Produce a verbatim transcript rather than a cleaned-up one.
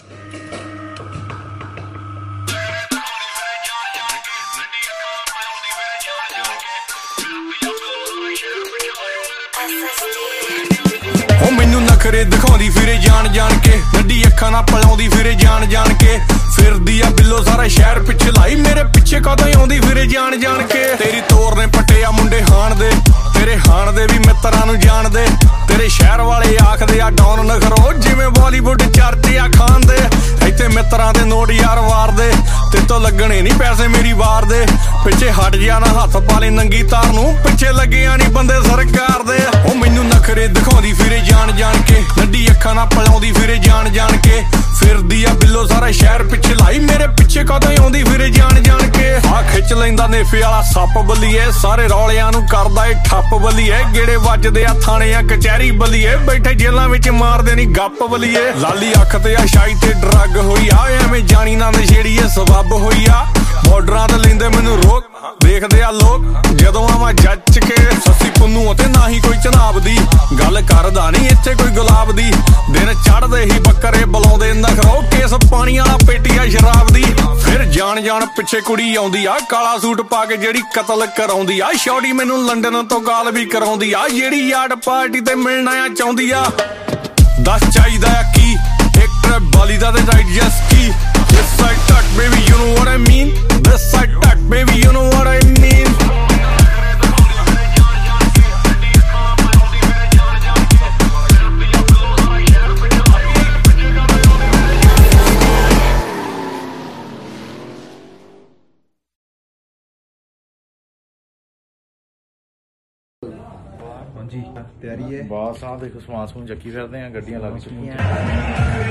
ਉਹ ਮੈਨੂੰ ਨਖਰੇ ਦਿਖਾਉਂਦੀ ਫਿਰੇ ਜਾਣ ਜਾਣ ਕੇ, ਨੱਡੀ ਅੱਖਾਂ ਨਾਲ ਪਲਾਉਂਦੀ ਫਿਰੇ ਜਾਣ ਜਾਣ ਕੇ, ਫਿਰਦੀ ਆ ਬਿੱਲੋ ਸਾਰਾ ਸ਼ਹਿਰ ਪਿੱਛੇ ਲਾਈ, ਮੇਰੇ ਪਿੱਛੇ ਕਦੋਂ ਆਉਂਦੀ ਫਿਰੇ ਜਾਣ ਜਾਣ ਕੇ। ਤੇਰੀ ਤੋਰ ਨੇ ਪੱਟੇ ਆ ਮੁੰਡੇ ਹਾਣ ਦੇ, ਤੇਰੇ ਹਾਣ ਦੇ ਵੀ ਮਿੱਤਰਾਂ ਨੂੰ ਜਾਣਦੇ, ਤੇਰੇ ਸ਼ਹਿਰ ਵਾਲੇ ਆਖਦੇ ਆ ਡੌਨ ਨਖਰੋ, ਜਿਵੇਂ ਬਾਲੀਵੁੱਡ ਚਰਚੇ ਆ ਖਾਨ ਦੇ। ਇੱਥੇ ਮਿੱਤਰਾਂ ਦੇ ਨੋਟ ਯਾਰ ਵਾਰਦੇ, ਤੇਤੋਂ ਲੱਗਣੇ ਨਹੀਂ ਪੈਸੇ ਮੇਰੀ ਵਾਰ ਦੇ, ਪਿੱਛੇ ਹਟ ਜਾ ਨਾ ਹੱਥ ਪਾ ਲੈ ਨੰਗੀ ਤਾਰ ਨੂੰ, ਪਿੱਛੇ ਲੱਗਿਆ ਨਹੀਂ ਬੰਦੇ ਸਰਕਾਰ ਦੇ। ਉਹ ਮੈਨੂੰ ਨਖਰੇ ਦਿਖਾਉਂਦੀ ਫਿਰੇ ਜਾਣ ਜਾਣ ਕੇ, ਨੱਡੀ ਅੱਖਾਂ ਨਾਲ ਪਲਾਉਂਦੀ ਫਿਰੇ ਜਾਣ ਜਾਣ ਕੇ, ਫਿਰਦੀ ਆ ਬਿੱਲੋ ਸਾਰਾ ਸ਼ਹਿਰ ਪਿੱਛੇ ਲਾਈ, ਮੇਰੇ ਪਿੱਛੇ ਕਦੋਂ ਆਉਂਦੀ ਫਿਰੇ ਜਾਣ ਜਾਣ ਕੇ। ਆ ਖਿੱਚ ਲੈਂਦਾ ਨੇਫੇ ਵਾਲਾ ਸੱਪ ਬੱਲੀਏ, ਸਾਰੇ ਰੌਲਿਆਂ ਨੂੰ ਕਰਦਾ ਏ ਠੱਪ ਬੱਲੀਏ, ਗੇੜੇ ਵੱਜਦੇ ਆ ਥਾਣੇ ਆ ਕਚਹਿਰੀ ਬੱਲੀਏ, ਬੈਠੇ ਜੇਲਾਂ ਵਿੱਚ ਮਾਰਦੇ ਨਹੀਂ ਗੱਪ ਬੱਲੀਏ। ਲਾਲੀ ਅੱਖ ਤੇ ਆ ਸ਼ਾਈ ਤੇ ਡਰੱਗ ਹੋਈ ਆ, ਐਵੇਂ ਜਾਣੀ ਨਾ ਨਸ਼ੇੜੀਏ ਸਬੱਬ ਹੋਈ ਆ, ਬਾਰਡਰਾਂ ਤੇ ਲੈਂਦੇ ਮੈਨੂੰ ਰੋਕ, ਦੇਖਦੇ ਆ ਲੋਕ ਜਦੋਂ ਆਵਾਂ ਜੱਜ ਕੇ। ਸੱਸੀ ਪੁੰਨੂ ਅਤੇ ਨਾ ਹੀ ਕੋਈ ਚਨਾਬ ਦੀ, ਗੱਲ ਕਰਦਾ ਨਹੀਂ ਇੱਥੇ ਕੋਈ ਗੁਲਾਬ ਦੀ, ਦਿਨ ਚੜ੍ਹਦੇ ਹੀ ਬੱਕਰੇ ਬੁਲਾਉਂਦੇ ਨਖਰੋ, ਕੇਸ ਪਾਣੀ ਵਾਲਾ ਪੇਟੀ ਆ ਸ਼ਰਾਬ ਦੀ। ਫਿਰ ਜਾਣ ਜਾਣ ਪਿੱਛੇ ਕੁੜੀ ਆਉਂਦੀ ਆ, ਕਾਲਾ ਸੂਟ ਪਾ ਕੇ ਜਿਹੜੀ ਕਤਲ ਕਰਾਉਂਦੀ ਆ, ਸ਼ੌੜੀ ਮੈਨੂੰ ਲੰਡਨ ਤੋਂ ਗਾਲ ਵੀ ਕਰਾਉਂਦੀ ਆ, ਜਿਹੜੀ ਯਾਰਡ ਪਾਰਟੀ ਤੇ ਮਿਲਣਾ ਆ ਚਾਹੁੰਦੀ ਆ। ਦੱਸ ਚਾਹੀਦਾ ਆ ਕੀ ਇੱਕ ਟ੍ਰਿਪ ਬਾਲੀ ਦਾ ਤੇ ਰਾਈਟ ਜਸ ਕੀ, this side touch baby you know what I mean, this side touch baby you know what I mean। ਹਾਂਜੀ ਤਿਆਰੀ ਹੈ, ਬਾਸ ਆ ਦੇਖੋ ਸਮਾਨ ਸਮੂਨ ਚੱਕੀ ਫਿਰਦੇ ਆ, ਗੱਡੀਆਂ ਲੱਗ ਚੁੱਕੀਆਂ।